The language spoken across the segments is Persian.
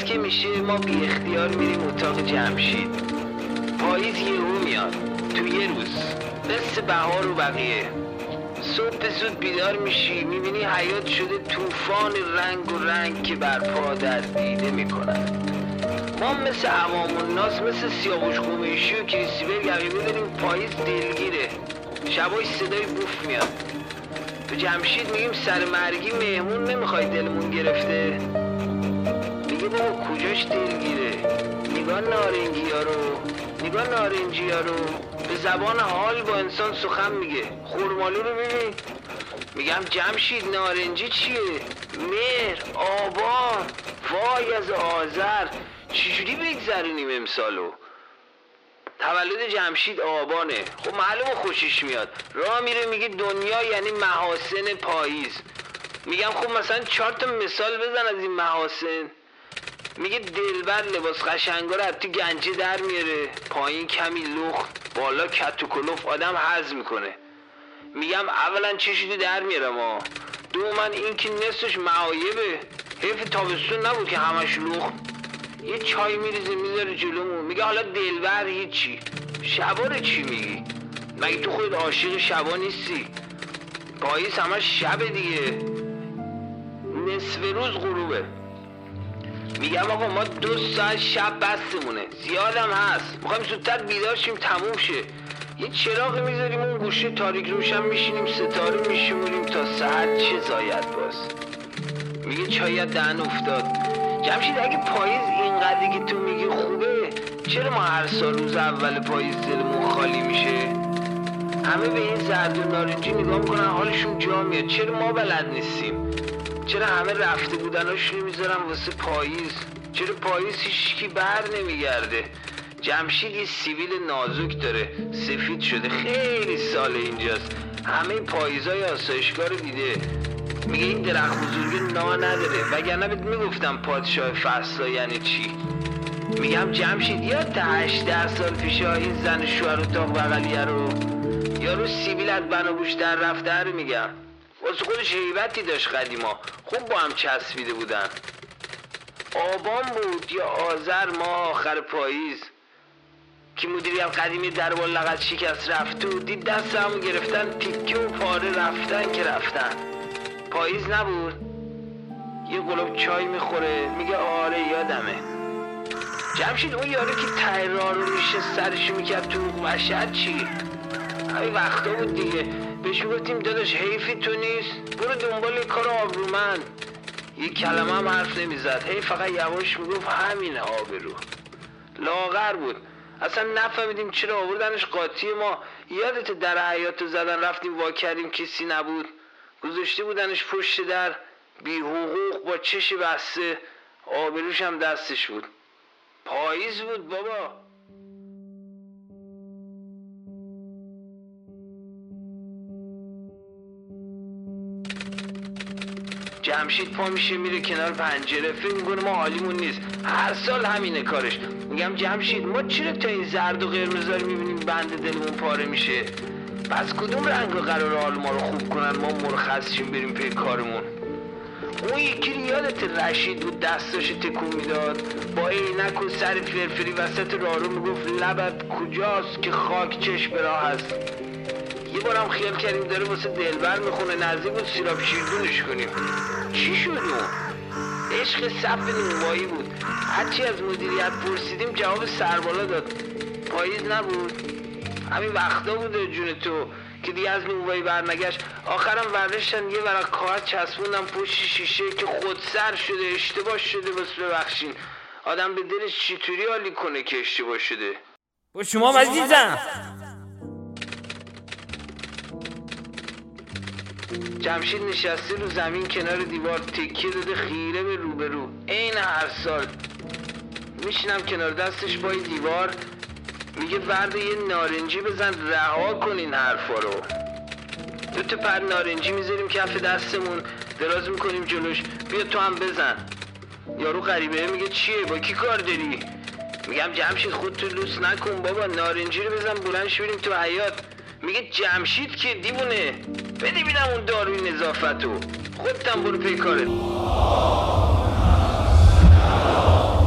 پاییز که میشه ما بی اختیار میریم اتاق جمشید. پاییز یهو میاد تو یه روز، مثل بهار و بقیه. صبح زود بیدار میشی، میبینی حیات شده طوفان رنگ و رنگ که برپا در دیده میکنن. ما مثل عوام الناس، مثل سیاوش قمیشی و کریستیبل یقیبه داریم پاییز دلگیره. شبای صدای بوف میاد. تو جمشید میگیم سر مرگی مهمون نمیخوای دلمون گرفته. میگه بابا کجاش دلگیره، نگاه نارنجی ها رو به زبان حال با انسان سخن میگه. خورمالو رو ببین. میگم جمشید نارنجی چیه؟ مهر، آبان، وای از آذر. چجوری بگذرونیم امسالو؟ تولد جمشید آبانه. خب معلومه خوشش میاد. راه میره میگه دنیا یعنی محاسن پاییز. میگم خب مثلا 4 تا مثال بزن از این محاسن. میگه دلبر لباس قشنگا رو تو گنجه در میاره، پایین کمی لخت، بالا کت و کلوف آدم هضم میکنه. میگم اولا چشیدو در میارم ها، دوما این که نصفش معایبه. حیف تابستون نبود که همش لخت. یه چای میریزه میذاره جلومون. میگه حالا دلبر هیچی، شبا رو چی میگی؟ مگه تو خود عاشق شبا نیستی؟ پاییز همش شبه دیگه، نصف روز غروبه. میگم آقا ما 2 ساعت شب بستمونه، زیادم هست، میخوایم زودتر بیدار شیم تموم شه. یه چراغ میذاریم اون گوشه تاریک روشن، میشینیم ستاره میشمونیم تا ساعت چه زاید باز. میگه چایت دهن افتاد. جمشید اگه پاییز اینقدری که تو میگی خوبه، چرا ما هر سال روز اول پاییز دلمون خالی میشه؟ همه به این زرد و نارنجی نگاه میکنن حالشون جا میاد، چرا ما بلد نیستیم؟ چرا همه رفته بودناشونو میذارن واسه پاییز؟ چرا پاییز هیچکی بر نمیگرده؟ جمشید یه سیبیل نازک داره، سفید شده، خیلی سال اینجاست، همه پاییزای آسایشگاه رو دیده. میگه این درخت بزرگی نا نداره، وگرنه بهت میگفتم پادشاه فصلا یعنی چی. میگم جمشید یاد 18 سال پیش این زن شوهر اتاق بغلیه رو، یارو سیبیل از بناگوش در رفته رو میگم. واسه خودش هیبتی داشت قدیما، خوب با هم چسبیده بودن. آبان بود یا آذر ماه آخر پاییز که مدیریت قدیمی دربار لغت شکست رفت و دید دست همو گرفتن، تیکه و پاره رفتن که رفتن. پاییز نبود؟ یه قلوب چای میخوره، میگه آره یادمه. جمشید اون یارو که ته راه رو میشه سرشو میکرد تو مشهد چی؟ همین وقتا بود دیگه، بهش میگفتیم داداش حیفی تو نیست، برو دنبال کار آبرومند. یه کلمه هم حرف نمیزد، هی فقط یواش میگفت همینه آبرو. لاغر بود، اصلا نفهمیدیم چرا آوردنش قاطی ما. یادت در حیاط زدن رفتیم وا کردیم کسی نبود، گذاشته بودنش پشت در بی حقوق با چش بسته، آبروش هم دستش بود. پاییز بود بابا. جمشید پا میشه میره کنار پنجره، فکر میکنه ما حالیمون نیست، هر سال همینه کارش. میگم جمشید ما چرا تا این زرد و قرمزا رو میبینیم بند دلمون پاره میشه؟ پس کدوم رنگ قرار حال ما رو خوب کنن ما مرخص شیم بریم پی کارمون؟ اون یکی یادت رشید بود دستاشو تکون میداد با عینک و سر فرفری وسط راهرو میگفت لبت کجاست که خاک چشم راه هست. یه بارم خیال کردیم داره واسه دلبر میخونه، نزدیک بود سیراب شیردونش کنیم. چی شد اون؟ عشق صف نونوایی بود. هرچی از مدیریت پرسیدیم جواب سربالا داد. پاییز نبود؟ همین وقتا بوده جون تو که دیگه از نونوایی برنگشت. آخرم ورداشتن یه ورق کاغذ چسبوندم پشت شیشه که خودسر شده، اشتباه شده، بس ببخشین. آدم به دلش چطوری حالی کنه که اشتباه شده؟ با شما عزیزم. جمشید نشسته رو زمین کنار دیوار، تکیه داده خیره به روبرو، عین هر سال. میشینم کنار دستش پای دیوار، میگه ورد یه نارنجی بزن رها کن این حرفا رو. 2 تا پر نارنجی میذاریم کف دستمون، دراز میکنیم جلوش، بیا تو هم بزن. یارو غریبه میگه چیه، با کی کار داری؟ میگم جمشید خودتو لوس نکن بابا، نارنجی رو بزن بلند شو بریم تو حیاط. میگه جمشید که دیوونه، بده بینم اون داروی نظافتو، خودتم برو پی کارت.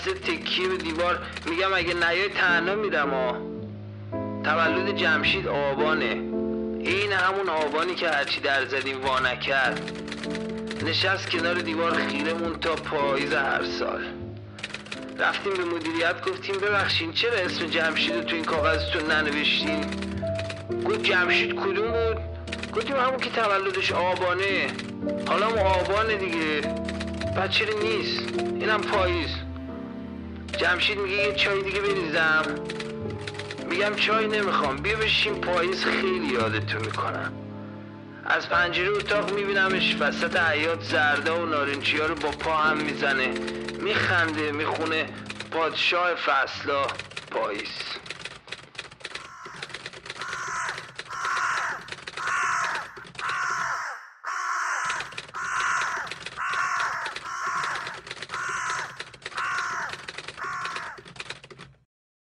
بسته تکیه به دیوار. میگم اگه نیای تنها میرم تولد جمشید آبانه، این همون آبانی که هرچی در زدیم وا نکرد. نشست کنار دیوار خیره مون تا پاییز هر سال. رفتیم به مدیریت گفتیم ببخشین چرا اسم جمشید رو تو این کاغذتون ننوشتین؟ گفت جمشید کدوم بود؟ گفتیم همون که تولدش آبانه. حالا هم آبانه دیگه، بچه نیست، اینم پاییز. جمشید میگه یه چای دیگه بریزم. میگم چای نمیخوام، بیا بشین پاییز خیلی یادتو میکنم. از پنجره اتاق میبینمش وسط حیاط زرده و نارنجی ها رو با پا هم میزنه، میخنده، میخونه پادشاه فصلا پاییز.